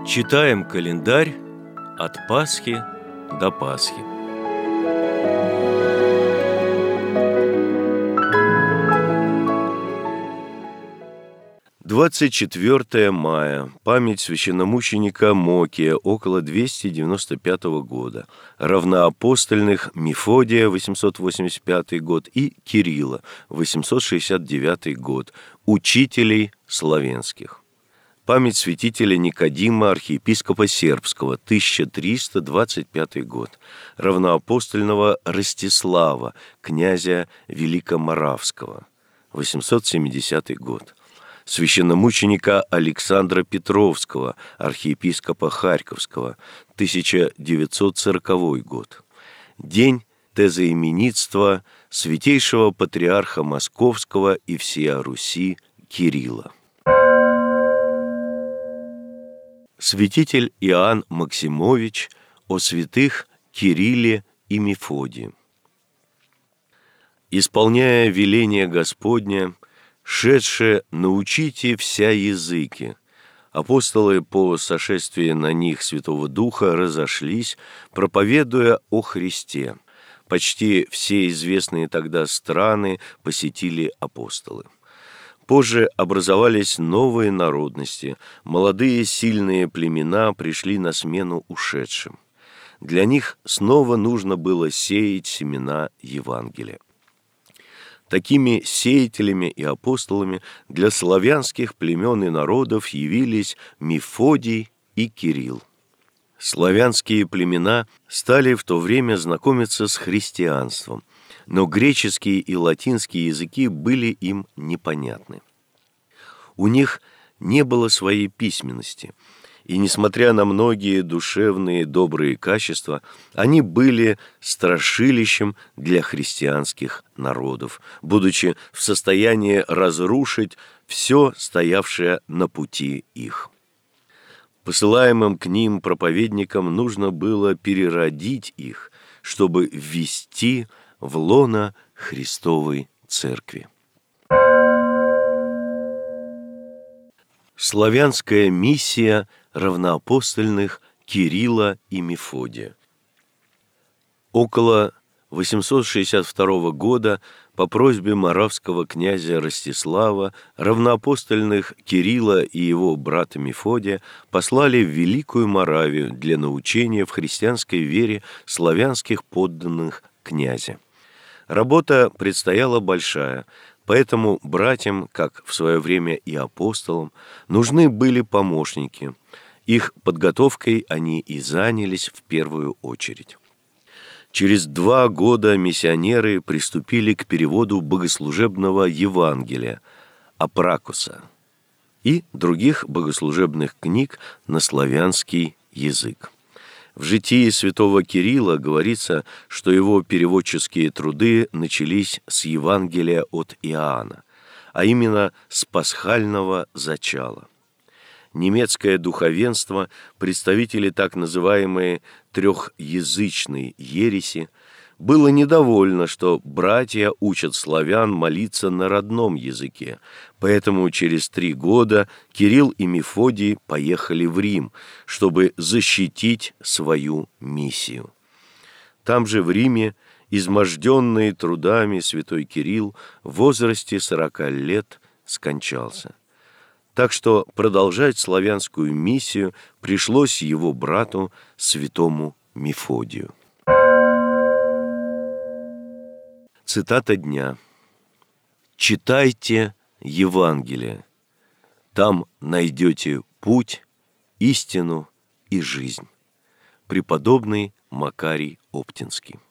Читаем календарь от Пасхи до Пасхи. Двадцать 24 мая. Память священномученика Мокия, около 295 года, равноапостольных Мефодия, 885 год, и Кирилла, 869 год, учителей славянских. Память святителя Никодима, архиепископа Сербского, 1325 год, равноапостольного Ростислава, князя Великоморавского, 870 год, священномученика Александра Петровского, архиепископа Харьковского, 1940 год, день тезоименитства святейшего патриарха Московского и всея Руси Кирилла. Святитель Иоанн Максимович о святых Кирилле и Мефодии. Исполняя веление Господне, шедше научите вся языки, апостолы по сошествии на них Святого Духа разошлись, проповедуя о Христе. Почти все известные тогда страны посетили апостолы. Позже образовались новые народности, молодые сильные племена пришли на смену ушедшим. Для них снова нужно было сеять семена Евангелия. Такими сеятелями и апостолами для славянских племен и народов явились Мефодий и Кирилл. Славянские племена стали в то время знакомиться с христианством, но греческие и латинские языки были им непонятны. У них не было своей письменности, и, несмотря на многие душевные добрые качества, они были страшилищем для христианских народов, будучи в состоянии разрушить все, стоявшее на пути их. Посылаемым к ним проповедникам нужно было переродить их, чтобы ввести в лоно Христовой Церкви. Славянская миссия равноапостольных Кирилла и Мефодия. Около 862 года по просьбе моравского князя Ростислава равноапостольных Кирилла и его брата Мефодия послали в Великую Моравию для научения в христианской вере славянских подданных князя. Работа предстояла большая, поэтому братьям, как в свое время и апостолам, нужны были помощники. Их подготовкой они и занялись в первую очередь. Через 2 года миссионеры приступили к переводу богослужебного Евангелия, Апракуса, и других богослужебных книг на славянский язык. В житии святого Кирилла говорится, что его переводческие труды начались с Евангелия от Иоанна, а именно с пасхального зачала. Немецкое духовенство, представители так называемой трехязычной ереси, было недовольно, что братья учат славян молиться на родном языке, поэтому через 3 года Кирилл и Мефодий поехали в Рим, чтобы защитить свою миссию. Там же в Риме, изможденный трудами, святой Кирилл в возрасте 40 лет скончался. Так что продолжать славянскую миссию пришлось его брату, святому Мефодию. Цитата дня. «Читайте Евангелие, там найдете путь, истину и жизнь». Преподобный Макарий Оптинский.